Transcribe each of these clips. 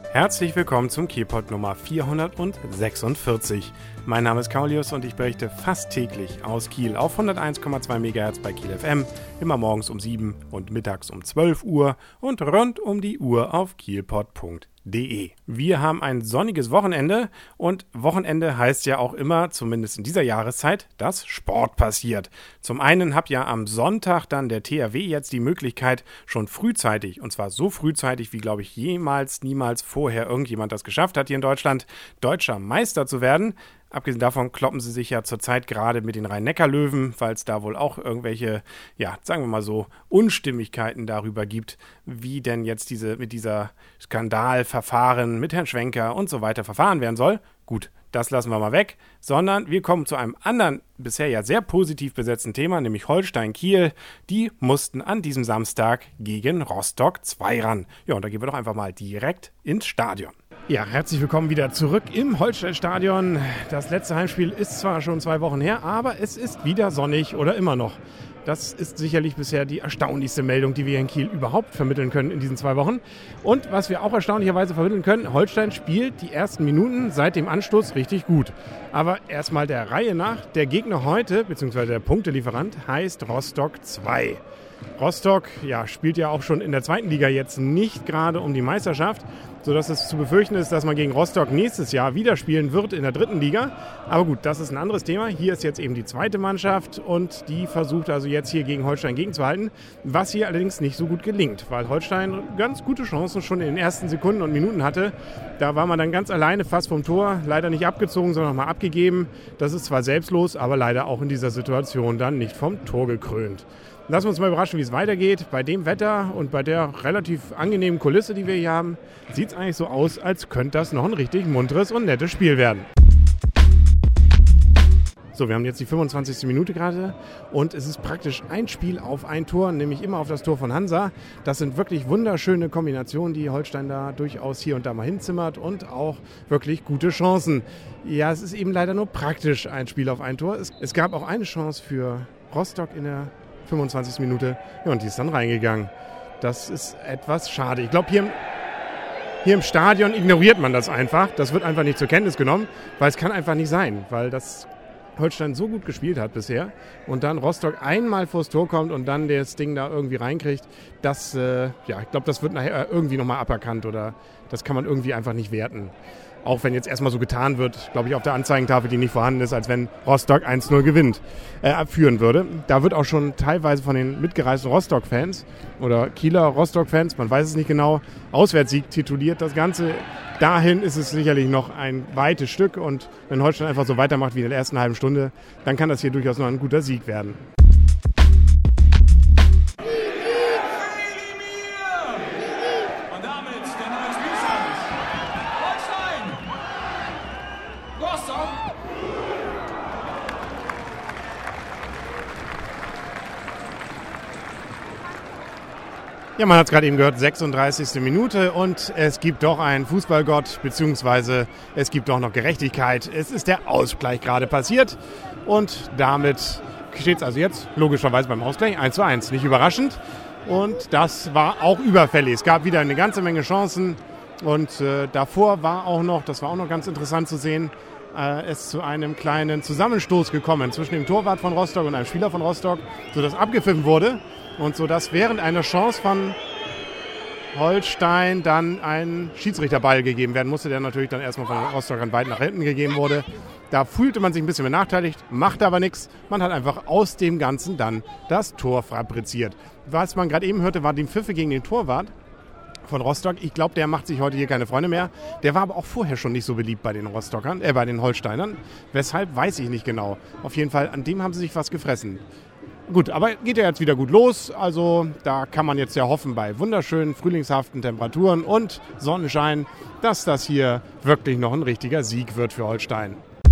Herzlich willkommen zum Kielpot Nummer 446. Mein Name ist Kaulius und ich berichte fast täglich aus Kiel auf 101,2 MHz bei Kiel FM, immer morgens um 7 und mittags um 12 Uhr und rund um die Uhr auf kielpot.de. Wir haben ein sonniges Wochenende und Wochenende heißt ja auch immer, zumindest in dieser Jahreszeit, dass Sport passiert. Zum einen hat ja am Sonntag dann der THW jetzt die Möglichkeit, schon frühzeitig, und zwar so frühzeitig wie, glaube ich, niemals vorher irgendjemand das geschafft hat hier in Deutschland, deutscher Meister zu werden. Abgesehen davon kloppen sie sich ja zurzeit gerade mit den Rhein-Neckar-Löwen, weil es da wohl auch irgendwelche, sagen wir mal so, Unstimmigkeiten darüber gibt, wie denn jetzt mit dieser Skandalverfahren mit Herrn Schwenker und so weiter verfahren werden soll. Gut, das lassen wir mal weg, sondern wir kommen zu einem anderen, bisher ja sehr positiv besetzten Thema, nämlich Holstein-Kiel. Die mussten an diesem Samstag gegen Rostock 2 ran. Ja, und da gehen wir doch einfach mal direkt ins Stadion. Ja, herzlich willkommen wieder zurück im Holstein-Stadion. Das letzte Heimspiel ist zwar schon 2 Wochen her, aber es ist wieder sonnig oder immer noch. Das ist sicherlich bisher die erstaunlichste Meldung, die wir in Kiel überhaupt vermitteln können in diesen 2 Wochen. Und was wir auch erstaunlicherweise vermitteln können, Holstein spielt die ersten Minuten seit dem Anstoß richtig gut. Aber erstmal der Reihe nach, der Gegner heute, beziehungsweise der Punktelieferant, heißt Rostock 2. Rostock spielt ja auch schon in der 2. Liga jetzt nicht gerade um die Meisterschaft, sodass es zu befürchten ist, dass man gegen Rostock nächstes Jahr wieder spielen wird in der 3. Liga. Aber gut, das ist ein anderes Thema. Hier ist jetzt eben die 2. Mannschaft und die versucht also jetzt hier gegen Holstein gegenzuhalten, was hier allerdings nicht so gut gelingt, weil Holstein ganz gute Chancen schon in den ersten Sekunden und Minuten hatte. Da war man dann ganz alleine fast vom Tor, leider nicht abgezogen, sondern nochmal abgegeben. Das ist zwar selbstlos, aber leider auch in dieser Situation dann nicht vom Tor gekrönt. Lassen wir uns mal überraschen, wie es weitergeht. Bei dem Wetter und bei der relativ angenehmen Kulisse, die wir hier haben, sieht es eigentlich so aus, als könnte das noch ein richtig munteres und nettes Spiel werden. So, wir haben jetzt die 25. Minute gerade und es ist praktisch ein Spiel auf ein Tor, nämlich immer auf das Tor von Hansa. Das sind wirklich wunderschöne Kombinationen, die Holstein da durchaus hier und da mal hinzimmert und auch wirklich gute Chancen. Ja, es ist eben leider nur praktisch ein Spiel auf ein Tor. Es gab auch eine Chance für Rostock in der 25. Minute, und die ist dann reingegangen. Das ist etwas schade. Ich glaube, hier im Stadion ignoriert man das einfach. Das wird einfach nicht zur Kenntnis genommen, weil es kann einfach nicht sein, weil das Holstein so gut gespielt hat bisher und dann Rostock einmal vors Tor kommt und dann das Ding da irgendwie reinkriegt. Das, ich glaube, das wird nachher irgendwie nochmal aberkannt oder das kann man irgendwie einfach nicht werten. Auch wenn jetzt erstmal so getan wird, glaube ich, auf der Anzeigentafel, die nicht vorhanden ist, als wenn Rostock 1-0 führen würde. Da wird auch schon teilweise von den mitgereisten Rostock-Fans oder Kieler Rostock-Fans, man weiß es nicht genau, Auswärtssieg tituliert. Das Ganze, dahin ist es sicherlich noch ein weites Stück und wenn Holstein einfach so weitermacht wie in der ersten halben Stunde, dann kann das hier durchaus noch ein guter Sieg werden. Ja, man hat es gerade eben gehört, 36. Minute und es gibt doch einen Fußballgott, beziehungsweise es gibt doch noch Gerechtigkeit. Es ist der Ausgleich gerade passiert und damit steht es also jetzt logischerweise beim Ausgleich 1:1. Nicht überraschend und das war auch überfällig. Es gab wieder eine ganze Menge Chancen und davor war auch noch, das war auch noch ganz interessant zu sehen, es zu einem kleinen Zusammenstoß gekommen zwischen dem Torwart von Rostock und einem Spieler von Rostock, sodass abgepfiffen wurde. Und so, dass während einer Chance von Holstein dann ein Schiedsrichterball gegeben werden musste, der natürlich dann erstmal von Rostockern weit nach hinten gegeben wurde. Da fühlte man sich ein bisschen benachteiligt, machte aber nichts. Man hat einfach aus dem Ganzen dann das Tor fabriziert. Was man gerade eben hörte, war die Pfiffe gegen den Torwart von Rostock. Ich glaube, der macht sich heute hier keine Freunde mehr. Der war aber auch vorher schon nicht so beliebt bei den bei den Holsteinern. Weshalb, weiß ich nicht genau. Auf jeden Fall, an dem haben sie sich was gefressen. Gut, aber geht ja jetzt wieder gut los. Also da kann man jetzt ja hoffen bei wunderschönen frühlingshaften Temperaturen und Sonnenschein, dass das hier wirklich noch ein richtiger Sieg wird für Holstein.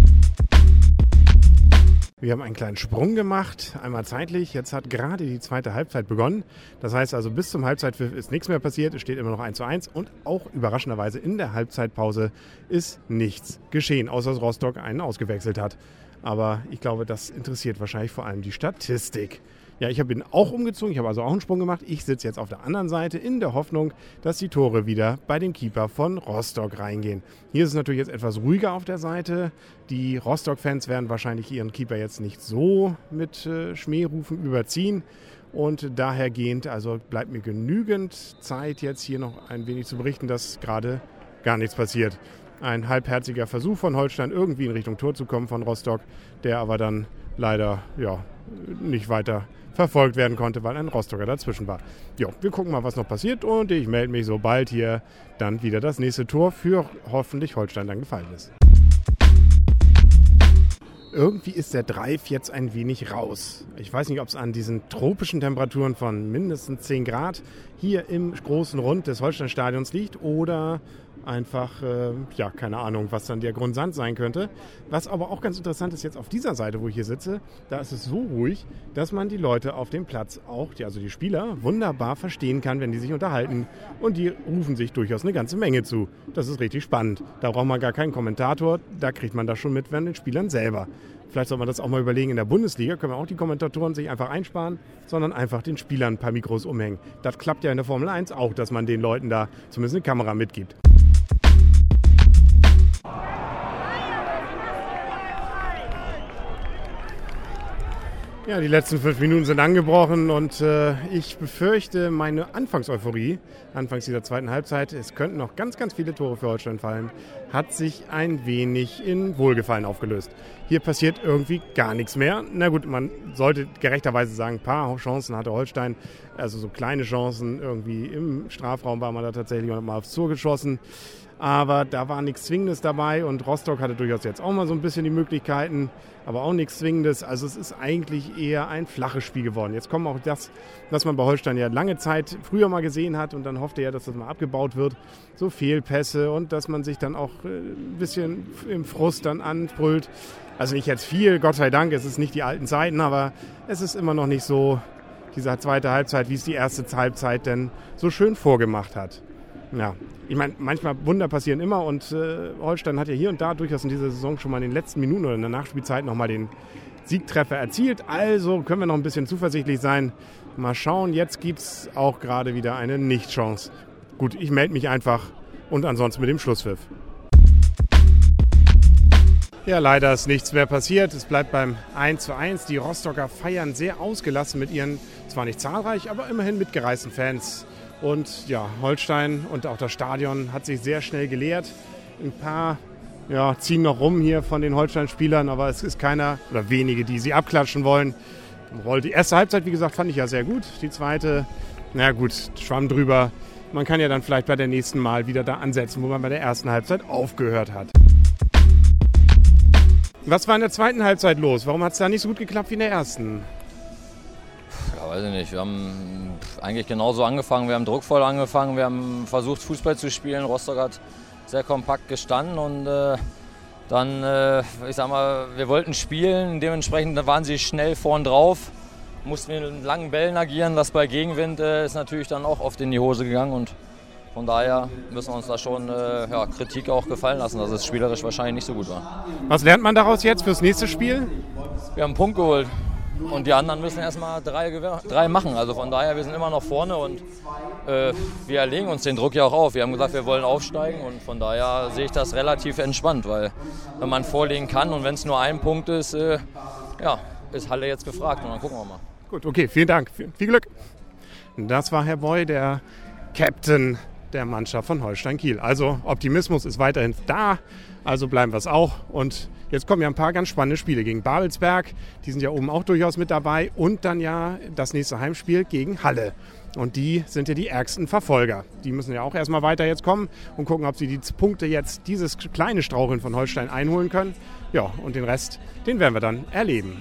Wir haben einen kleinen Sprung gemacht, einmal zeitlich. Jetzt hat gerade die 2. Halbzeit begonnen. Das heißt also, bis zum Halbzeitpfiff ist nichts mehr passiert. Es steht immer noch 1:1 und auch überraschenderweise in der Halbzeitpause ist nichts geschehen, außer dass Rostock einen ausgewechselt hat. Aber ich glaube, das interessiert wahrscheinlich vor allem die Statistik. Ja, ich bin auch umgezogen, ich habe also auch einen Sprung gemacht. Ich sitze jetzt auf der anderen Seite in der Hoffnung, dass die Tore wieder bei dem Keeper von Rostock reingehen. Hier ist es natürlich jetzt etwas ruhiger auf der Seite. Die Rostock-Fans werden wahrscheinlich ihren Keeper jetzt nicht so mit Schmährufen überziehen. Und dahergehend, also bleibt mir genügend Zeit, jetzt hier noch ein wenig zu berichten, dass gerade gar nichts passiert. Ein halbherziger Versuch von Holstein, irgendwie in Richtung Tor zu kommen von Rostock, der aber dann leider nicht weiter verfolgt werden konnte, weil ein Rostocker dazwischen war. Ja, wir gucken mal, was noch passiert und ich melde mich, sobald hier dann wieder das nächste Tor für hoffentlich Holstein dann gefallen ist. Irgendwie ist der Drive jetzt ein wenig raus. Ich weiß nicht, ob es an diesen tropischen Temperaturen von mindestens 10 Grad hier im großen Rund des Holstein-Stadions liegt oder einfach, keine Ahnung, was dann der Grundsand sein könnte. Was aber auch ganz interessant ist jetzt auf dieser Seite, wo ich hier sitze, da ist es so ruhig, dass man die Leute auf dem Platz auch, also die Spieler, wunderbar verstehen kann, wenn die sich unterhalten. Und die rufen sich durchaus eine ganze Menge zu. Das ist richtig spannend. Da braucht man gar keinen Kommentator, da kriegt man das schon mit von den Spielern selber. Vielleicht soll man das auch mal überlegen in der Bundesliga, können wir auch die Kommentatoren sich einfach einsparen, sondern einfach den Spielern ein paar Mikros umhängen. Das klappt ja in der Formel 1 auch, dass man den Leuten da zumindest eine Kamera mitgibt. Ja, die letzten 5 Minuten sind angebrochen und ich befürchte, meine Anfangseuphorie, anfangs dieser zweiten Halbzeit, es könnten noch ganz, ganz viele Tore für Holstein fallen, hat sich ein wenig in Wohlgefallen aufgelöst. Hier passiert irgendwie gar nichts mehr. Na gut, man sollte gerechterweise sagen, ein paar Chancen hatte Holstein, also so kleine Chancen, irgendwie im Strafraum war man da tatsächlich mal aufs Tor geschossen. Aber da war nichts Zwingendes dabei und Rostock hatte durchaus jetzt auch mal so ein bisschen die Möglichkeiten, aber auch nichts Zwingendes. Also es ist eigentlich eher ein flaches Spiel geworden. Jetzt kommt auch das, was man bei Holstein ja lange Zeit früher mal gesehen hat und dann hoffte er, dass das mal abgebaut wird. So Fehlpässe und dass man sich dann auch ein bisschen im Frust dann anbrüllt. Also nicht jetzt viel, Gott sei Dank, es ist nicht die alten Zeiten, aber es ist immer noch nicht so diese zweite Halbzeit, wie es die erste Halbzeit denn so schön vorgemacht hat. Ja, ich meine, manchmal Wunder passieren immer und Holstein hat ja hier und da durchaus in dieser Saison schon mal in den letzten Minuten oder in der Nachspielzeit nochmal den Siegtreffer erzielt. Also können wir noch ein bisschen zuversichtlich sein. Mal schauen, jetzt gibt es auch gerade wieder eine Nicht-Chance. Gut, ich melde mich einfach und ansonsten mit dem Schlusspfiff. Ja, leider ist nichts mehr passiert. Es bleibt beim 1:1. Die Rostocker feiern sehr ausgelassen mit ihren, zwar nicht zahlreich, aber immerhin mitgereisten Fans. Und ja, Holstein und auch das Stadion hat sich sehr schnell geleert. Ein paar ziehen noch rum hier von den Holstein-Spielern, aber es ist keiner oder wenige, die sie abklatschen wollen. Die erste Halbzeit, wie gesagt, fand ich ja sehr gut. Die zweite, na gut, schwamm drüber. Man kann ja dann vielleicht bei der nächsten Mal wieder da ansetzen, wo man bei der ersten Halbzeit aufgehört hat. Was war in der zweiten Halbzeit los? Warum hat es da nicht so gut geklappt wie in der ersten? Ja, weiß ich nicht. Wir haben eigentlich genauso angefangen. Wir haben druckvoll angefangen. Wir haben versucht, Fußball zu spielen. Rostock hat sehr kompakt gestanden und dann, ich sag mal, wir wollten spielen. Dementsprechend waren sie schnell vorn drauf. Mussten wir mit langen Bällen agieren. Das bei Gegenwind ist natürlich dann auch oft in die Hose gegangen. Und von daher müssen wir uns da schon Kritik auch gefallen lassen, dass es spielerisch wahrscheinlich nicht so gut war. Was lernt man daraus jetzt fürs nächste Spiel? Wir haben einen Punkt geholt. Und die anderen müssen erstmal drei machen. Also von daher, wir sind immer noch vorne und wir legen uns den Druck ja auch auf. Wir haben gesagt, wir wollen aufsteigen und von daher sehe ich das relativ entspannt, weil wenn man vorlegen kann und wenn es nur ein Punkt ist, ist Halle jetzt gefragt und dann gucken wir mal. Gut, okay, vielen Dank. Viel Glück. Das war Herr Boy, der Captain der Mannschaft von Holstein Kiel. Also Optimismus ist weiterhin da, also bleiben wir es auch. Und jetzt kommen ja ein paar ganz spannende Spiele gegen Babelsberg, die sind ja oben auch durchaus mit dabei und dann ja das nächste Heimspiel gegen Halle. Und die sind ja die ärgsten Verfolger. Die müssen ja auch erstmal weiter jetzt kommen und gucken, ob sie die Punkte jetzt, dieses kleine Straucheln von Holstein einholen können. Ja, und den Rest, den werden wir dann erleben.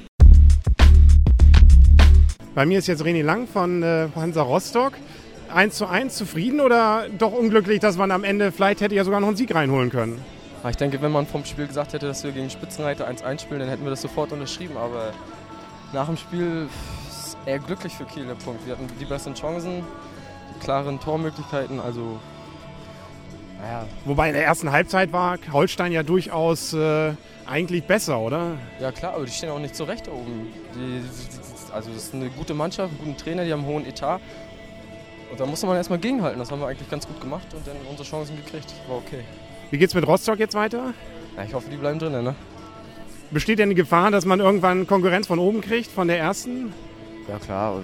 Bei mir ist jetzt René Lang von Hansa Rostock. 1:1 zufrieden oder doch unglücklich, dass man am Ende vielleicht hätte ja sogar noch einen Sieg reinholen können? Ich denke, wenn man vom Spiel gesagt hätte, dass wir gegen Spitzenreiter 1:1 spielen, dann hätten wir das sofort unterschrieben. Aber nach dem Spiel ist eher glücklich für Kiel der Punkt. Wir hatten die besseren Chancen, die klaren Tormöglichkeiten. Also, naja. Wobei in der ersten Halbzeit war Holstein ja durchaus eigentlich besser, oder? Ja klar, aber die stehen auch nicht so recht da oben. Also das ist eine gute Mannschaft, einen guten Trainer, die haben einen hohen Etat. Und da musste man erstmal gegenhalten. Das haben wir eigentlich ganz gut gemacht und dann unsere Chancen gekriegt. War okay. Wie geht's mit Rostock jetzt weiter? Ja, ich hoffe, die bleiben drin, ne? Besteht denn die Gefahr, dass man irgendwann Konkurrenz von oben kriegt, von der ersten? Ja klar.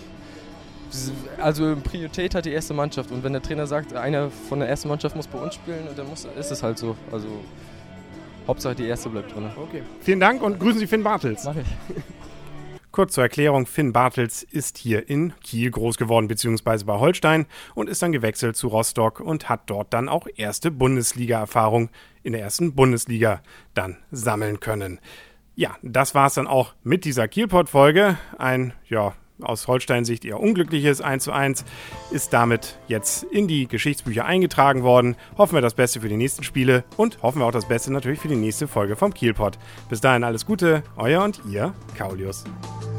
Also Priorität hat die erste Mannschaft. Und wenn der Trainer sagt, einer von der ersten Mannschaft muss bei uns spielen, dann ist es halt so. Also Hauptsache die erste bleibt drin. Okay. Vielen Dank und grüßen Sie Finn Bartels. Mach ich. Kurz zur Erklärung, Finn Bartels ist hier in Kiel groß geworden, beziehungsweise bei Holstein und ist dann gewechselt zu Rostock und hat dort dann auch erste Bundesliga-Erfahrung in der ersten Bundesliga dann sammeln können. Ja, das war es dann auch mit dieser Kielpot-Folge. Ein, aus Holstein-Sicht eher unglückliches 1:1 ist damit jetzt in die Geschichtsbücher eingetragen worden. Hoffen wir das Beste für die nächsten Spiele und hoffen wir auch das Beste natürlich für die nächste Folge vom Kielpot. Bis dahin alles Gute, euer und ihr, Kaulius.